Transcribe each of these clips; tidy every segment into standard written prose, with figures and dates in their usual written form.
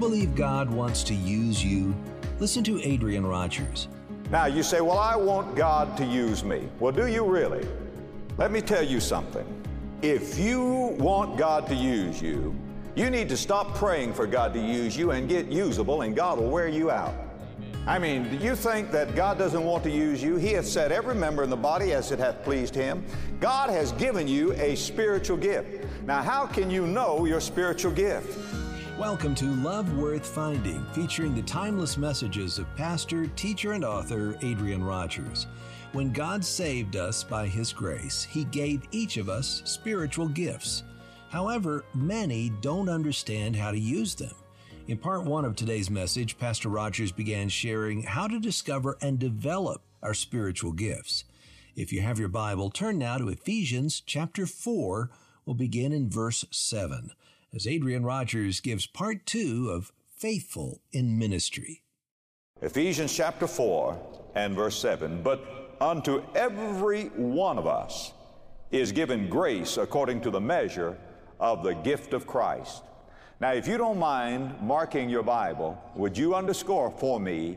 believe God wants to use you? Listen to Adrian Rogers. Now you say, well, I want God to use me. Well, do you really? Let me tell you something. If you want God to use you, you need to stop praying for God to use you and get usable, and God will wear you out. I mean, do you think that God doesn't want to use you? He hath set every member in the body as it hath pleased Him. God has given you a spiritual gift. Now, how can you know your spiritual gift? Welcome to Love Worth Finding, featuring the timeless messages of pastor, teacher, and author Adrian Rogers. When God saved us by His grace, He gave each of us spiritual gifts. However, many don't understand how to use them. In part 1 of today's message, Pastor Rogers began sharing how to discover and develop our spiritual gifts. If you have your Bible, turn now to Ephesians chapter 4. We'll begin in verse 7, as Adrian Rogers gives part 2 of Faithful in Ministry. Ephesians chapter 4 and verse 7, but unto every one of us is given grace according to the measure of the gift of Christ. Now, if you don't mind marking your Bible, would you underscore for me,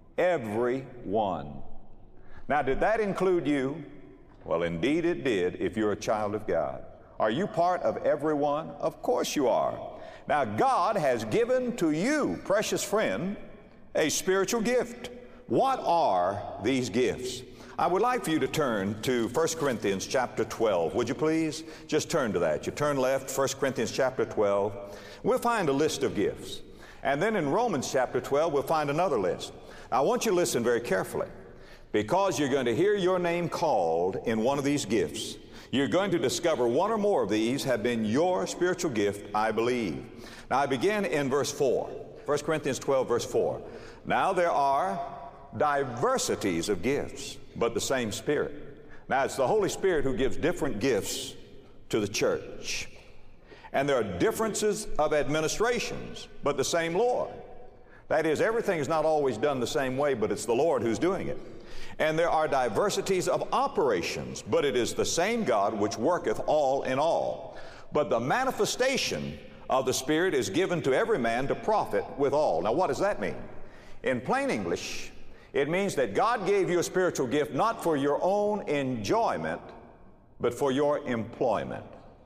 every one? Now, did that include you? Well, indeed it did, if you're a child of God. Are you part of everyone? Of course you are. Now, God has given to you, precious friend, a spiritual gift. What are these gifts? I would like for you to turn to 1 Corinthians chapter 12. Would you please? Just turn to that. You turn left, 1 Corinthians chapter 12. We'll find a list of gifts. And then in Romans chapter 12, we'll find another list. I want you to listen very carefully, because you're going to hear your name called in one of these gifts. You're going to discover one or more of these have been your spiritual gift, I believe. Now, I begin in verse 4. 1 Corinthians 12, verse 4. Now there are diversities of gifts, but the same Spirit. Now, it's the Holy Spirit who gives different gifts to the church. And there are differences of administrations, but the same Lord. That is, everything is not always done the same way, but it's the Lord who's doing it. And there are diversities of operations, but it is the same God which worketh all in all. But the manifestation of the Spirit is given to every man to profit withal. Now, what does that mean? In plain English, it means that God gave you a spiritual gift not for your own enjoyment, but for your employment.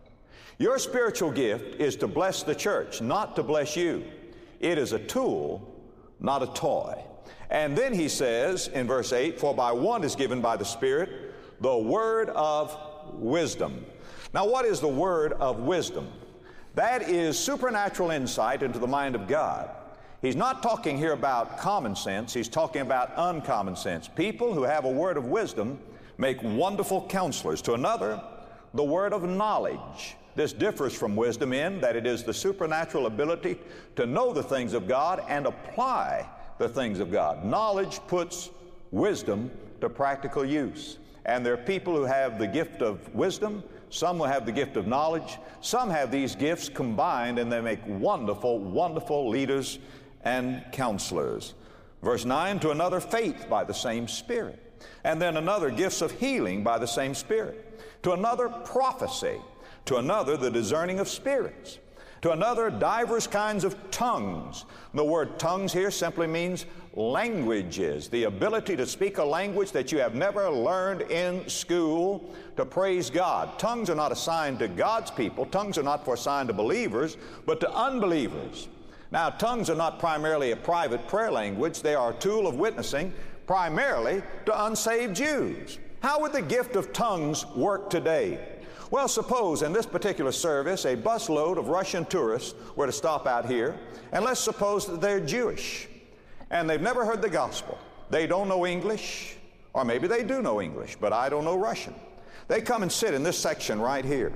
Your spiritual gift is to bless the church, not to bless you. It is a tool, not a toy. And then he says in verse 8, for by one is given by the Spirit the word of wisdom. Now, what is the word of wisdom? That is supernatural insight into the mind of God. He's not talking here about common sense. He's talking about uncommon sense. People who have a word of wisdom make wonderful counselors. To another, the word of knowledge. This differs from wisdom in that it is the supernatural ability to know the things of God and apply the things of God. Knowledge puts wisdom to practical use. And there are people who have the gift of wisdom. Some will have the gift of knowledge. Some have these gifts combined, and they make wonderful, wonderful leaders and counselors. Verse 9, to another faith by the same Spirit. And then another gifts of healing by the same Spirit. To another prophecy. To another the discerning of spirits. To another divers kinds of tongues. The word tongues here simply means languages. The ability to speak a language that you have never learned in school to praise God. Tongues are not assigned to God's people. Tongues are not for assigned to believers, but to unbelievers. Now, tongues are not primarily a private prayer language. They are a tool of witnessing primarily to unsaved Jews. How would the gift of tongues work today? Well, suppose in this particular service a busload of Russian tourists were to stop out here, and let's suppose that they're Jewish and they've never heard the gospel. They don't know English, or maybe they do know English, but I don't know Russian. They come and sit in this section right here.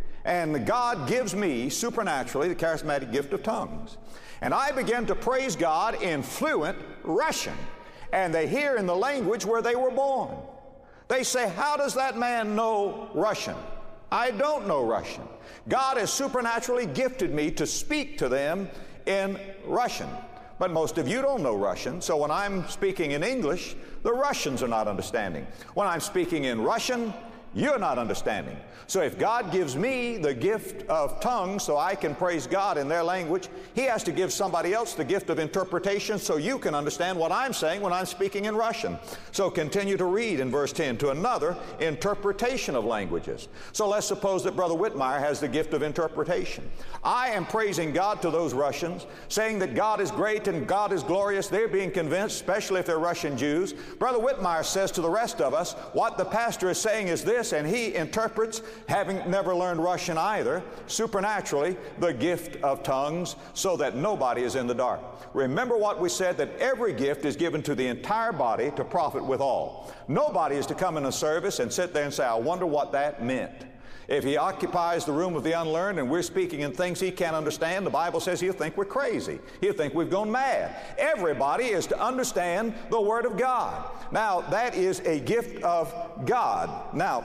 And God gives me supernaturally the charismatic gift of tongues. And I begin to praise God in fluent Russian. And they hear in the language where they were born. They say, how does that man know Russian? I don't know Russian. God has supernaturally gifted me to speak to them in Russian. But most of you don't know Russian, so when I'm speaking in English, the Russians are not understanding. When I'm speaking in Russian, You're not understanding. So if God gives me the gift of tongues so I can praise God in their language, He has to give somebody else the gift of interpretation so you can understand what I'm saying when I'm speaking in Russian. So continue to read in verse 10, to another interpretation of languages. So let's suppose that Brother Whitmire has the gift of interpretation. I am praising God to those Russians, saying that God is great and God is glorious. They're being convinced, especially if they're Russian Jews. Brother Whitmire says to the rest of us, what the pastor is saying is this, and he interprets, having never learned Russian either, supernaturally, the gift of tongues, so that nobody is in the dark. Remember what we said, that every gift is given to the entire body to profit withal. Nobody is to come in a service and sit there and say, I wonder what that meant. If he occupies the room of the unlearned and we're speaking in things he can't understand, the Bible says he'll think we're crazy. He'll think we've gone mad. Everybody is to understand the Word of God. Now, that is a gift of God. Now,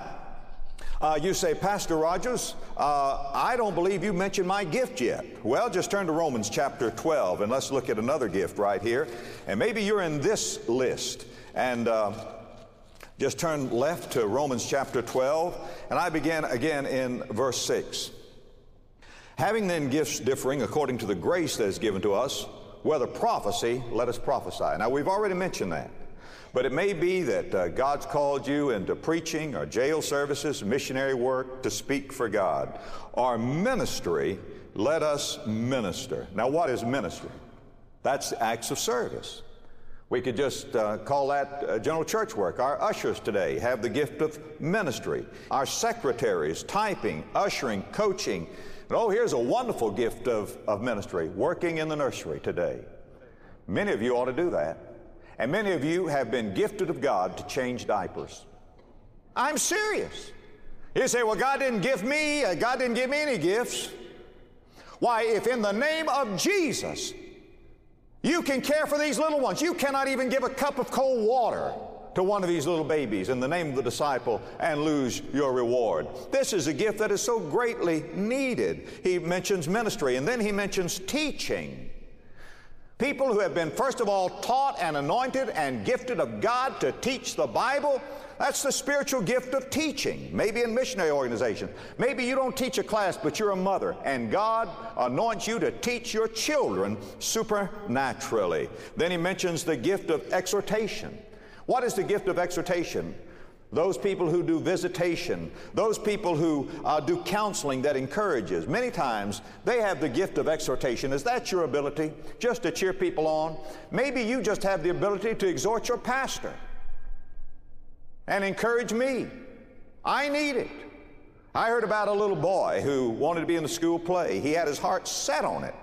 you say, Pastor Rogers, I don't believe you mentioned my gift yet. Well, just turn to Romans chapter 12 and let's look at another gift right here. And maybe you're in this list. And just turn left to Romans chapter 12, and I begin again in verse 6. Having then gifts differing according to the grace that is given to us, whether prophecy, let us prophesy. Now, we've already mentioned that. But it may be that God's called you into preaching or jail services, missionary work, to speak for God. Or ministry, let us minister. Now, what is ministry? That's acts of service. We could just call that general church work. Our ushers today have the gift of ministry. Our secretaries, typing, ushering, coaching. And oh, here's a wonderful gift of ministry, working in the nursery today. Many of you ought to do that. And many of you have been gifted of God to change diapers. I'm serious. You say, well, God didn't give me any gifts. Why, if in the name of Jesus you can care for these little ones, you cannot even give a cup of cold water to one of these little babies in the name of the disciple and lose your reward. This is a gift that is so greatly needed. He mentions ministry, and then he mentions teaching. People who have been, first of all, taught and anointed and gifted of God to teach the Bible. That's the spiritual gift of teaching. Maybe in missionary organizations. Maybe you don't teach a class, but you're a mother, and God anoints you to teach your children supernaturally. Then he mentions the gift of exhortation. What is the gift of exhortation? Those people who do visitation, those people who do counseling that encourages. Many times they have the gift of exhortation. Is that your ability, just to cheer people on? Maybe you just have the ability to exhort your pastor and encourage me. I need it. I heard about a little boy who wanted to be in the school play. He had his heart set on it.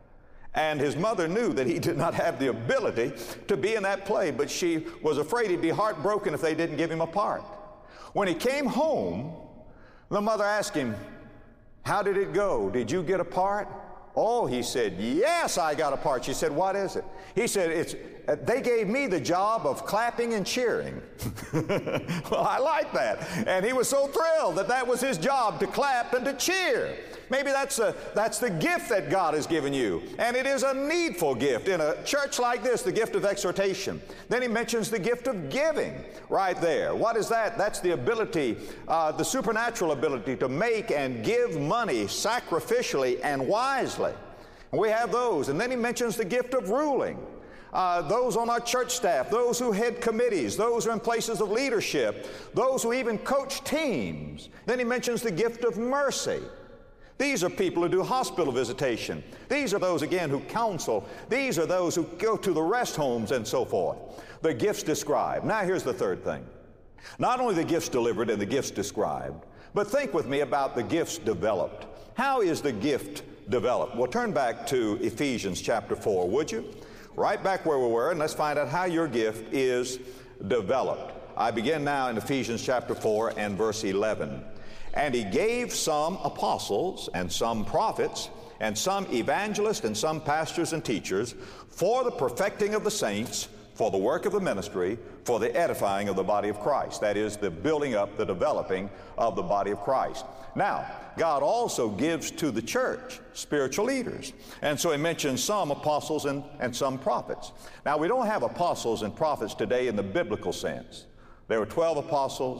And his mother knew that he did not have the ability to be in that play, but she was afraid he'd be heartbroken if they didn't give him a part. When he came home, the mother asked him, how did it go? Did you get a part? Oh, he said, yes, I got a part. She said, what is it? He said, they gave me the job of clapping and cheering. Well, I like that. And he was so thrilled that that was his job, to clap and to cheer. Maybe that's the gift that God has given you. And it is a needful gift. In a church like this, the gift of exhortation. Then he mentions the gift of giving right there. What is that? That's the ability, the supernatural ability to make and give money sacrificially and wisely. And we have those. And then he mentions the gift of ruling. Those on our church staff, those who head committees, those who are in places of leadership, those who even coach teams. Then he mentions the gift of mercy. These are people who do hospital visitation. These are those, again, who counsel. These are those who go to the rest homes and so forth. The gifts described. Now here's the third thing. Not only the gifts delivered and the gifts described, but think with me about the gifts developed. How is the gift developed? Well, turn back to Ephesians chapter 4, would you? Right back where we were, and let's find out how your gift is developed. I begin now in Ephesians chapter 4 and verse 11. And he gave some apostles and some prophets and some evangelists and some pastors and teachers for the perfecting of the saints, for the work of the ministry, for the edifying of the body of Christ. That is, the building up, the developing of the body of Christ. Now, God also gives to the church spiritual leaders. And so he mentions some apostles and some prophets. Now, we don't have apostles and prophets today in the biblical sense. There were 12 apostles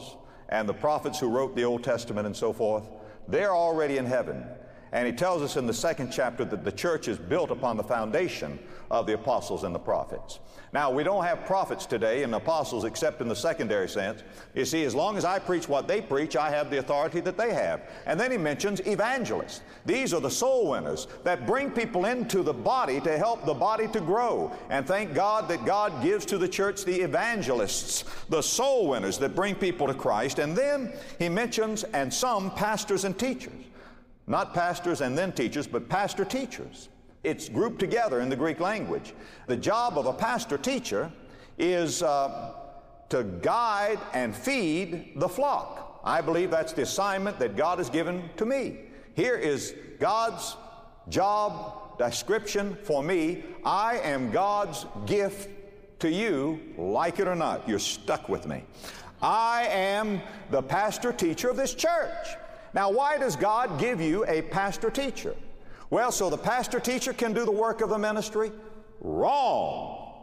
and the prophets who wrote the Old Testament and so forth, they're already in heaven. And he tells us in the 2nd chapter that the church is built upon the foundation of the apostles and the prophets. Now, we don't have prophets today and apostles except in the secondary sense. You see, as long as I preach what they preach, I have the authority that they have. And then he mentions evangelists. These are the soul winners that bring people into the body to help the body to grow. And thank God that God gives to the church the evangelists, the soul winners that bring people to Christ. And then he mentions, and some pastors and teachers. Not pastors and then teachers, but pastor-teachers. It's grouped together in the Greek language. The job of a pastor-teacher is to guide and feed the flock. I believe that's the assignment that God has given to me. Here is God's job description for me. I am God's gift to you, like it or not. You're stuck with me. I am the pastor-teacher of this church. Now, why does God give you a pastor-teacher? Well, so the pastor-teacher can do the work of the ministry? Wrong.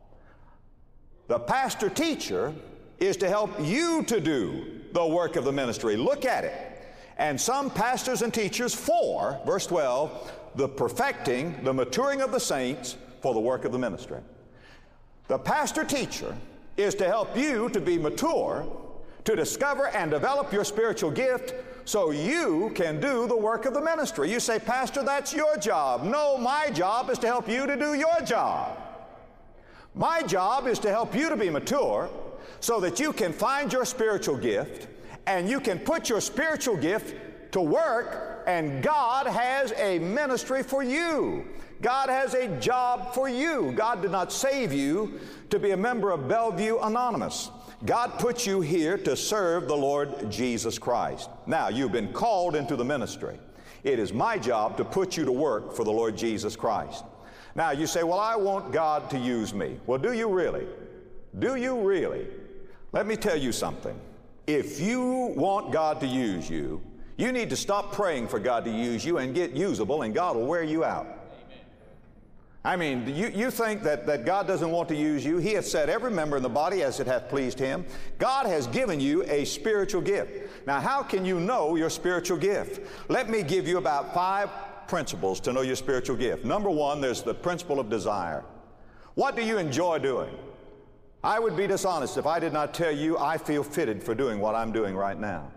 The pastor-teacher is to help you to do the work of the ministry. Look at it. And some pastors and teachers for, verse 12, the perfecting, the maturing of the saints for the work of the ministry. The pastor-teacher is to help you to be mature, to discover and develop your spiritual gift so you can do the work of the ministry. You say, Pastor, that's your job. No, my job is to help you to do your job. My job is to help you to be mature so that you can find your spiritual gift and you can put your spiritual gift to work, and God has a ministry for you. God has a job for you. God did not save you to be a member of Bellevue Anonymous. God put you here to serve the Lord Jesus Christ. Now, you've been called into the ministry. It is my job to put you to work for the Lord Jesus Christ. Now, you say, well, I want God to use me. Well, do you really? Do you really? Let me tell you something. If you want God to use you, you need to stop praying for God to use you and get usable, and God will wear you out. I mean, you think that God doesn't want to use you. He hath set every member in the body as it hath pleased Him. God has given you a spiritual gift. Now, how can you know your spiritual gift? Let me give you about 5 principles to know your spiritual gift. Number 1, there's the principle of desire. What do you enjoy doing? I would be dishonest if I did not tell you I feel fitted for doing what I'm doing right now.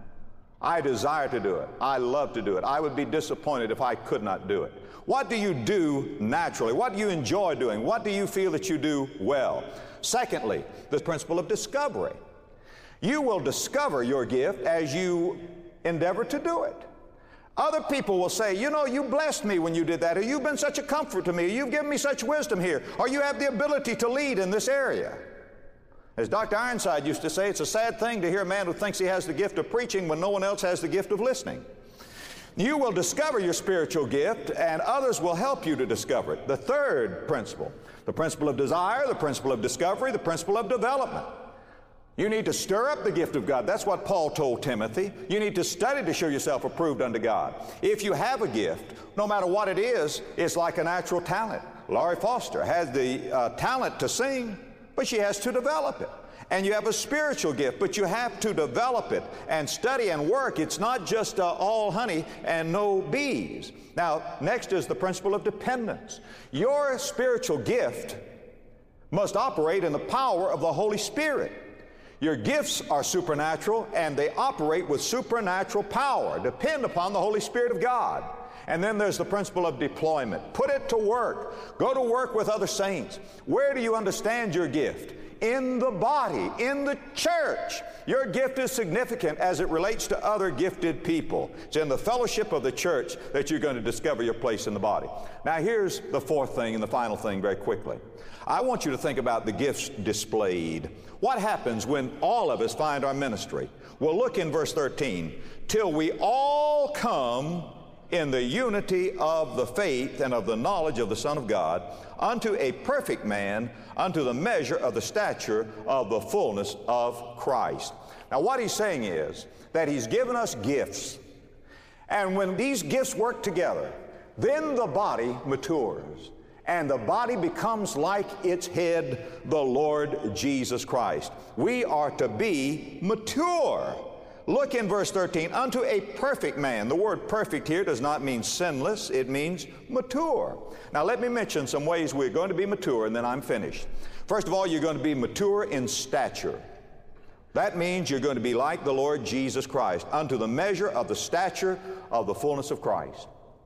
I desire to do it. I love to do it. I would be disappointed if I could not do it. What do you do naturally? What do you enjoy doing? What do you feel that you do well? Secondly, the principle of discovery. You will discover your gift as you endeavor to do it. Other people will say, you know, you blessed me when you did that, or you've been such a comfort to me, or you've given me such wisdom here, or you have the ability to lead in this area. As Dr. Ironside used to say, it's a sad thing to hear a man who thinks he has the gift of preaching when no one else has the gift of listening. You will discover your spiritual gift, and others will help you to discover it. The third principle, the principle of desire, the principle of discovery, the principle of development. You need to stir up the gift of God. That's what Paul told Timothy. You need to study to show yourself approved unto God. If you have a gift, no matter what it is, it's like a natural talent. Laurie Foster has the talent to sing, but she has to develop it. And you have a spiritual gift, but you have to develop it and study and work. It's not just all honey and no bees. Now, next is the principle of dependence. Your spiritual gift must operate in the power of the Holy Spirit. Your gifts are supernatural, and they operate with supernatural power. Depend upon the Holy Spirit of God. And then there's the principle of deployment. Put it to work. Go to work with other saints. Where do you understand your gift? In the body, in the church. Your gift is significant as it relates to other gifted people. It's in the fellowship of the church that you're going to discover your place in the body. Now, here's the fourth thing and the final thing very quickly. I want you to think about the gifts displayed. What happens when all of us find our ministry? Well, look in verse 13. Till we all come in the unity of the faith and of the knowledge of the Son of God, unto a perfect man, unto the measure of the stature of the fullness of Christ. Now, what he's saying is that he's given us gifts. And when these gifts work together, then the body matures. And the body becomes like its head, the Lord Jesus Christ. We are to be mature. Look in verse 13, unto a perfect man. The word perfect here does not mean sinless, it means mature. Now let me mention some ways we're going to be mature, and then I'm finished. First of all, you're going to be mature in stature. That means you're going to be like the Lord Jesus Christ, unto the measure of the stature of the fullness of Christ.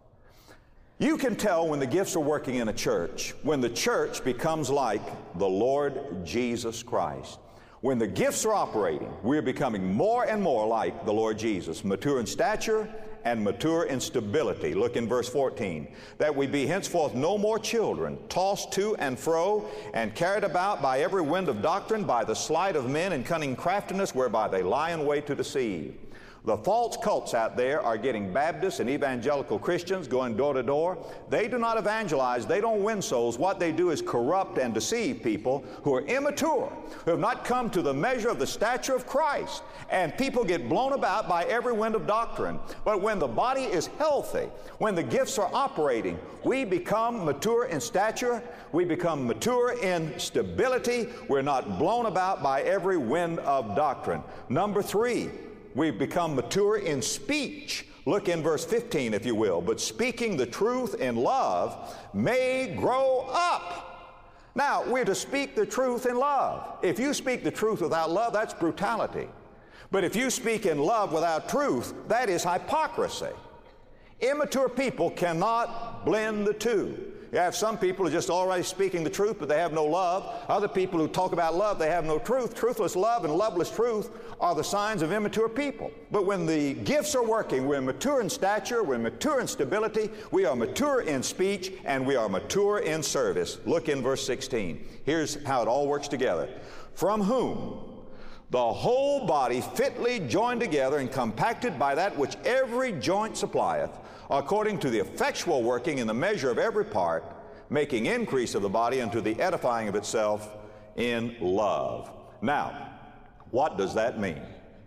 You can tell when the gifts are working in a church, when the church becomes like the Lord Jesus Christ. When the gifts are operating, we're becoming more and more like the Lord Jesus, mature in stature and mature in stability. Look in verse 14. That we be henceforth no more children, tossed to and fro, and carried about by every wind of doctrine, by the sleight of men and cunning craftiness, whereby they lie in wait to deceive. The false cults out there are getting Baptists and evangelical Christians going door to door. They do not evangelize. They don't win souls. What they do is corrupt and deceive people who are immature, who have not come to the measure of the stature of Christ. And people get blown about by every wind of doctrine. But when the body is healthy, when the gifts are operating, we become mature in stature. We become mature in stability. We're not blown about by every wind of doctrine. Number 3. We've become mature in speech. Look in verse 15, if you will. But speaking the truth in love may grow up. Now, we're to speak the truth in love. If you speak the truth without love, that's brutality. But if you speak in love without truth, that is hypocrisy. Immature people cannot blend the two. You have some people who are just already speaking the truth, but they have no love. Other people who talk about love, they have no truth. Truthless love and loveless truth are the signs of immature people. But when the gifts are working, we're mature in stature, we're mature in stability, we are mature in speech, and we are mature in service. Look in verse 16. Here's how it all works together. From whom the whole body fitly joined together and compacted by that which every joint supplieth, according to the effectual working in the measure of every part, making increase of the body unto the edifying of itself in love. Now, what does that mean?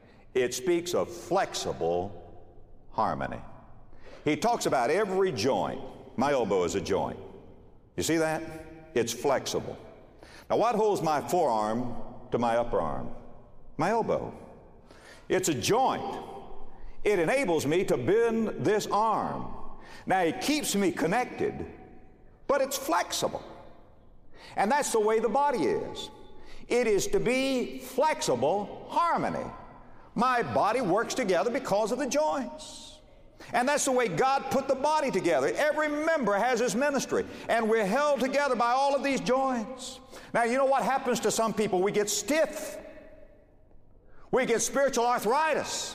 It speaks of flexible harmony. He talks about every joint. My elbow is a joint. You see that? It's flexible. Now, what holds my forearm to my upper arm? My elbow. It's a joint. It enables me to bend this arm. Now, it keeps me connected, but it's flexible. And that's the way the body is. It is to be flexible harmony. My body works together because of the joints. And that's the way God put the body together. Every member has his ministry, and we're held together by all of these joints. Now, you know what happens to some people? We get stiff. We get spiritual arthritis.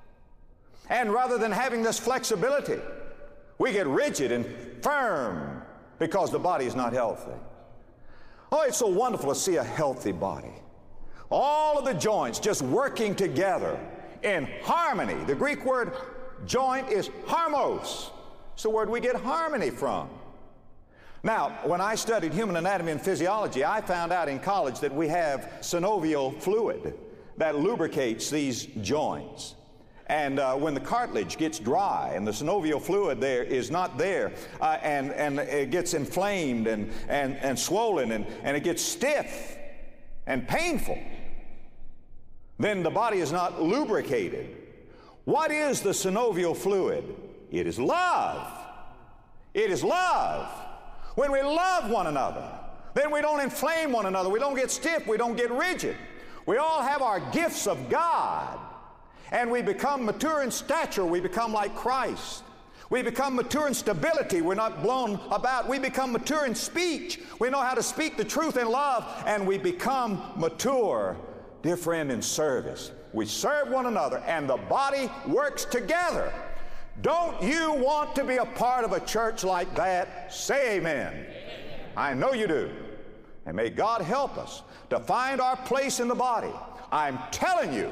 And rather than having this flexibility, we get rigid and firm because the body is not healthy. Oh, it's so wonderful to see a healthy body. All of the joints just working together in harmony. The Greek word joint is harmos. It's the word we get harmony from. Now, when I studied human anatomy and physiology, I found out in college that we have synovial fluid that lubricates these joints. And when the cartilage gets dry and the synovial fluid there is not there, and it gets inflamed and swollen and it gets stiff and painful, then the body is not lubricated. What is the synovial fluid? It is love. It is love. When we love one another, then we don't inflame one another. We don't get stiff. We don't get rigid. We all have our gifts of God. And we become mature in stature. We become like Christ. We become mature in stability. We're not blown about. We become mature in speech. We know how to speak the truth in love. And we become mature, dear friend, in service. We serve one another, and the body works together. Don't you want to be a part of a church like that? Say amen. Amen. I know you do. And may God help us to find our place in the body. I'm telling you,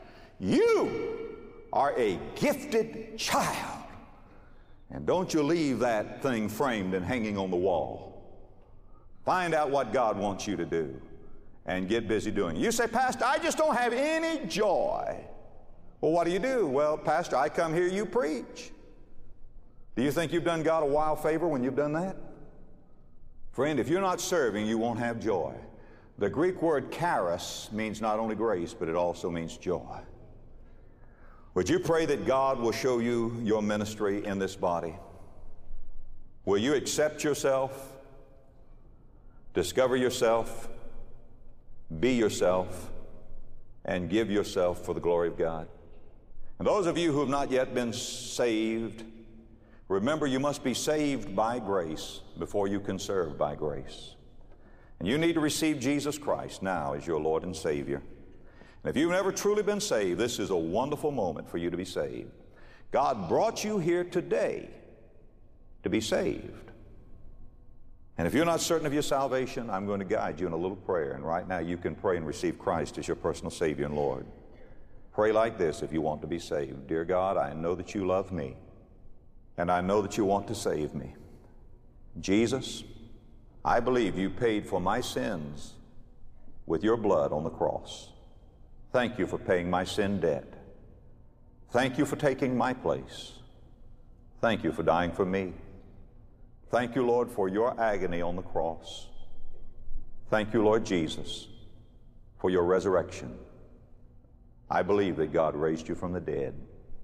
you are a gifted child. And don't you leave that thing framed and hanging on the wall. Find out what God wants you to do and get busy doing it. You say, Pastor, I just don't have any joy. Well, what do? Well, Pastor, I come here, you preach. Do you think you've done God a wild favor when you've done that? Friend, if you're not serving, you won't have joy. The Greek word charis means not only grace, but it also means joy. Would you pray that God will show you your ministry in this body? Will you accept yourself, discover yourself, be yourself, and give yourself for the glory of God? And those of you who have not yet been saved, remember you must be saved by grace before you can serve by grace. And you need to receive Jesus Christ now as your Lord and Savior. And if you've never truly been saved, this is a wonderful moment for you to be saved. God brought you here today to be saved. And if you're not certain of your salvation, I'm going to guide you in a little prayer. And right now you can pray and receive Christ as your personal Savior and Lord. Pray like this if you want to be saved. Dear God, I know that you love me, and I know that you want to save me. Jesus, I believe you paid for my sins with your blood on the cross. Thank you for paying my sin debt. Thank you for taking my place. Thank you for dying for me. Thank you, Lord, for your agony on the cross. Thank you, Lord Jesus, for your resurrection. I believe that God raised you from the dead.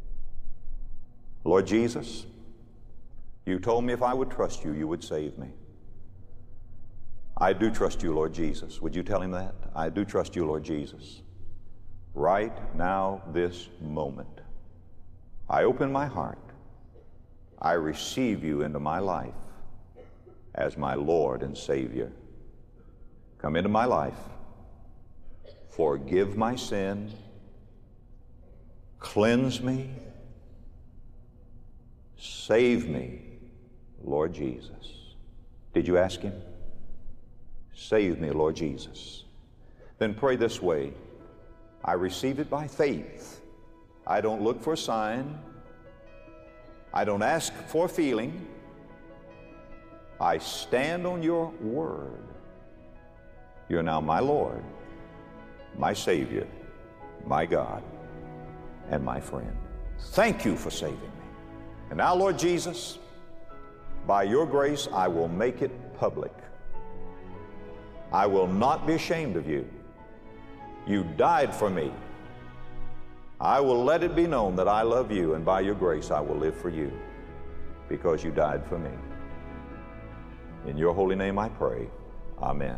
Lord Jesus, you told me if I would trust you, you would save me. I do trust you, Lord Jesus. Would you tell him that? I do trust you, Lord Jesus. Right now, this moment, I open my heart. I receive you into my life as my Lord and Savior. Come into my life. Forgive my sin. Cleanse me. Save me, Lord Jesus. Did you ask him? Save me, Lord Jesus. Then pray this way. I receive it by faith. I don't look for a sign. I don't ask for a feeling. I stand on your word. You're now my Lord, my Savior, my God, and my friend. Thank you for saving me. And now, Lord Jesus, by your grace, I will make it public. I will not be ashamed of you. You died for me. I will let it be known that I love you, and by your grace I will live for you because you died for me. In your holy name I pray. Amen.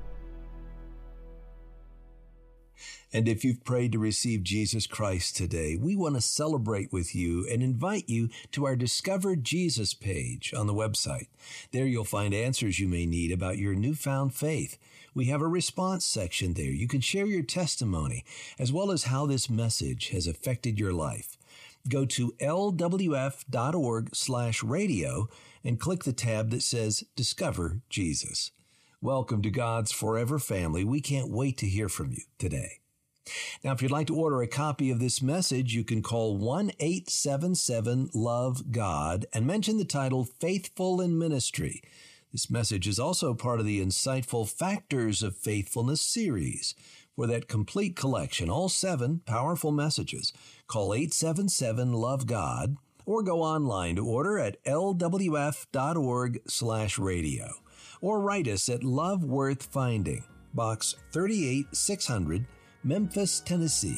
And if you've prayed to receive Jesus Christ today, we want to celebrate with you and invite you to our Discover Jesus page on the website. There you'll find answers you may need about your newfound faith. We have a response section there. You can share your testimony as well as how this message has affected your life. Go to lwf.org/radio and click the tab that says Discover Jesus. Welcome to God's Forever Family. We can't wait to hear from you today. Now, if you'd like to order a copy of this message, you can call 1-877-LOVE-GOD and mention the title Faithful in Ministry. This message is also part of the Insightful Factors of Faithfulness series. For that complete collection, all 7 powerful messages, call 877-LOVE-GOD or go online to order at lwf.org/radio or write us at Love Worth Finding, Box 38600, Memphis, Tennessee,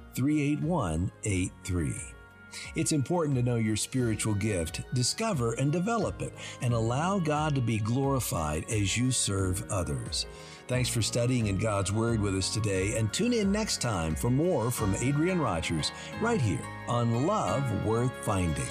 38183. It's important to know your spiritual gift, discover and develop it, and allow God to be glorified as you serve others. Thanks for studying in God's Word with us today, and tune in next time for more from Adrian Rogers right here on Love Worth Finding.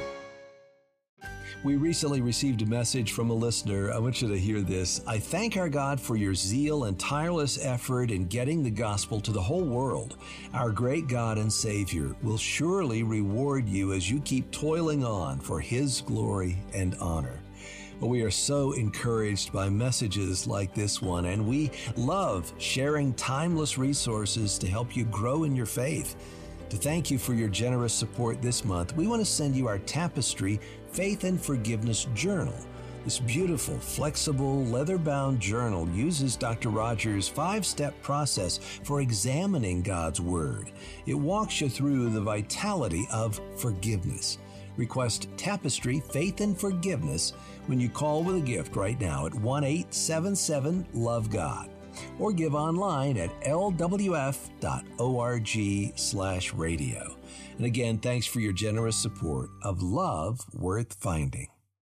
We recently received a message from a listener. I want you to hear this. I thank our God for your zeal and tireless effort in getting the gospel to the whole world. Our great God and Savior will surely reward you as you keep toiling on for His glory and honor. Well, we are so encouraged by messages like this one, and we love sharing timeless resources to help you grow in your faith. To thank you for your generous support this month, we want to send you our Tapestry Faith and Forgiveness Journal. This beautiful, flexible, leather-bound journal uses Dr. Rogers' 5-step process for examining God's Word. It walks you through the vitality of forgiveness. Request Tapestry Faith and Forgiveness when you call with a gift right now at 1-877-LOVE-GOD or give online at lwf.org/radio. And again, thanks for your generous support of Love Worth Finding.